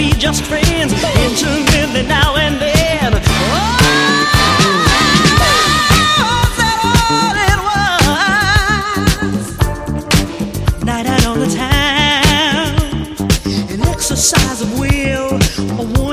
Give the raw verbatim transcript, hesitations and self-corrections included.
be just friends, intermittently now and then. Oh, that all it was. Night out on the town, an exercise of will, a